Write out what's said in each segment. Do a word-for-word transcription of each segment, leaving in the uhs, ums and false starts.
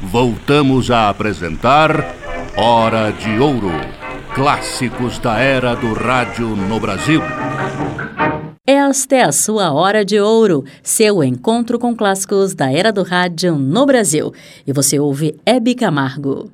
voltamos a apresentar Hora de Ouro, clássicos da era do rádio no Brasil. Esta é a sua Hora de Ouro, seu encontro com clássicos da era do rádio no Brasil. E você ouve Hebe Camargo.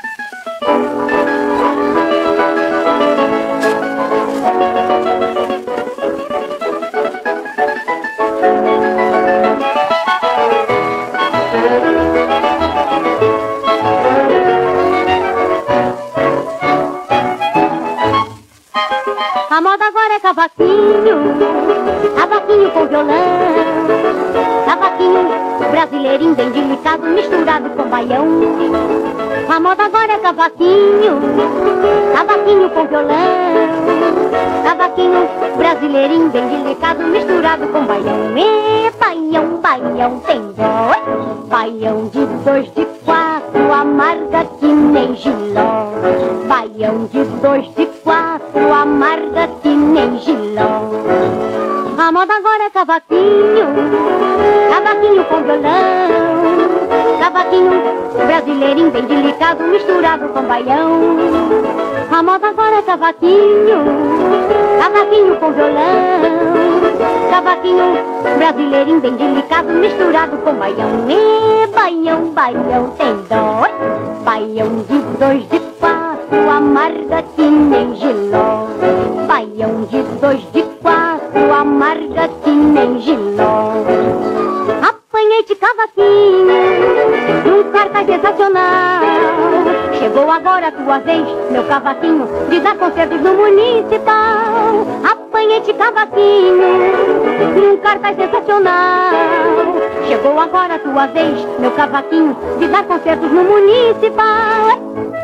A moda agora é cavaquinho, cavaquinho com violão, cavaquinho brasileirinho bem delicado misturado com baião. A moda agora é cavaquinho, cavaquinho com violão, cavaquinho brasileirinho bem delicado misturado com baião. E baião, baião tem dó, baião de dois, de quatro, amarga que nem giló. Baião de dois, de quatro, amarga que nem giló. A moda agora é cavaquinho, cavaquinho com violão, cavaquinho brasileirinho bem delicado misturado com baião. A moda agora é cavaquinho, cavaquinho com violão, cavaquinho brasileirinho bem delicado misturado com baião. E baião, baião tem dó, baião de dois, de quatro, amarga que nem giló. Baião de dois, de quatro, amarga que nem giló. Apanhei de cavaquinho num cartaz sensacional. Chegou agora a tua vez, meu cavaquinho, de dar concertos no municipal. Apanhei de cavaquinho num cartaz sensacional. Chegou agora a tua vez, meu cavaquinho, de dar concertos no municipal.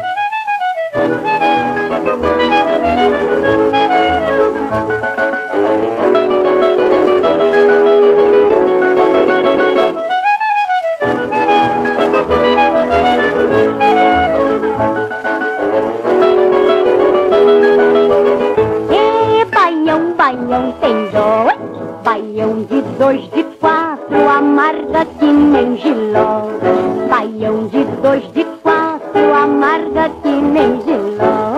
E baião, baião tem dó, baião de dois, de quatro, amarga que nem giló. Baião de dois, de quatro, amarga que nem giló.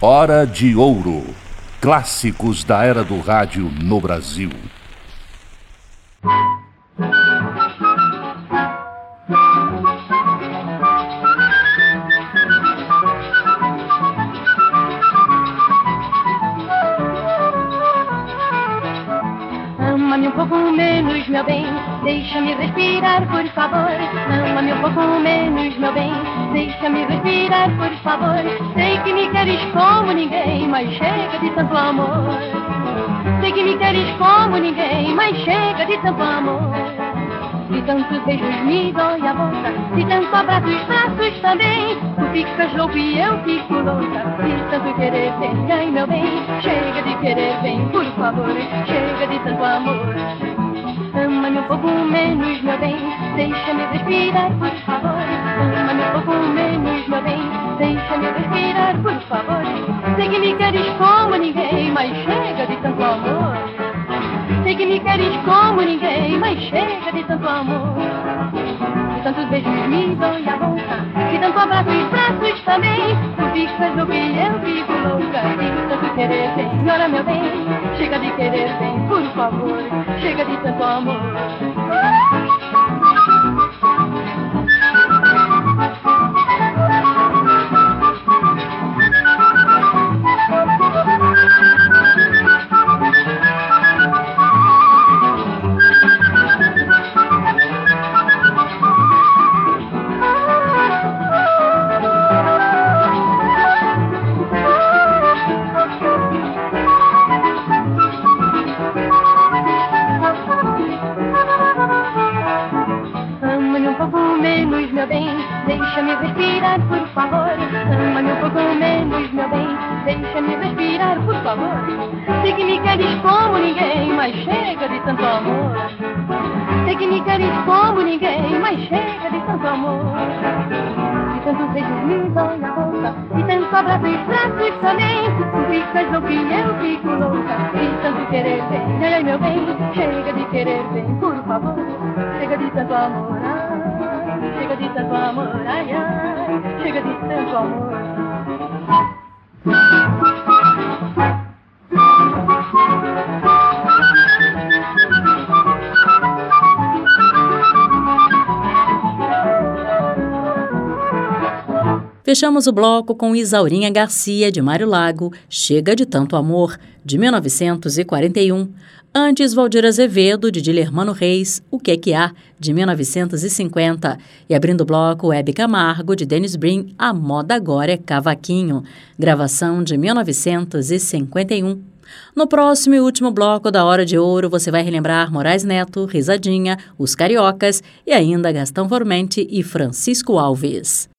Hora de Ouro. Clássicos da era do rádio no Brasil. Ama-me um pouco menos, meu bem, deixa-me respirar, por favor. Ama-me um pouco menos, meu bem, deixa-me respirar, por favor. Sei que me queres como ninguém, mas chega de tanto amor. Sei que me queres como ninguém, mas chega de tanto amor. De tantos beijos me dói a boca, de tanto abraço os braços também. Tu ficas louco e eu fico louca, de tanto querer vem, ai meu bem. Chega de querer vem, por favor, chega de tanto amor. Ama-me um pouco menos, meu bem, deixa-me respirar, por favor. Ama-me um pouco menos, meu bem, deixa-me respirar, por favor. Sei que me queres como ninguém, mas chega de tanto amor. Sei que me queres como ninguém, mas chega de tanto amor. De tantos beijos me dói a boca, de tanto abraço os braços também. Tu ficas louco e eu fico louca, de tanto querer vem, ora meu bem. Chega de querer vem, por favor, chega de tanto amor. Deixa-me respirar, por favor. Ama-me um pouco menos, meu bem, deixa-me respirar, por favor. Sei que me queres como ninguém, mas chega de tanto amor. Sei que me queres como ninguém, mas chega de tanto amor. De tantos beijos me dói a boca, de tanto abraço e braços também. Tu ficas louco e eu fico louca, de tanto querer vem, ai meu bem. Chega de querer vem, por favor, chega de tanto amor. Chega de tanto amor, ai, ai, chega de tanto amor. Fechamos o bloco com Isaurinha Garcia, de Mário Lago, Chega de Tanto Amor, de mil novecentos e quarenta e um. Antes, Valdir Azevedo, de Dilermano Reis, O Que É Que Há, de mil novecentos e cinquenta. E abrindo o bloco, Hebe Camargo, de Dennis Brin, A Moda Agora é Cavaquinho, gravação de mil novecentos e cinquenta e um. No próximo e último bloco da Hora de Ouro, você vai relembrar Moraes Neto, Risadinha, Os Cariocas e ainda Gastão Formenti e Francisco Alves.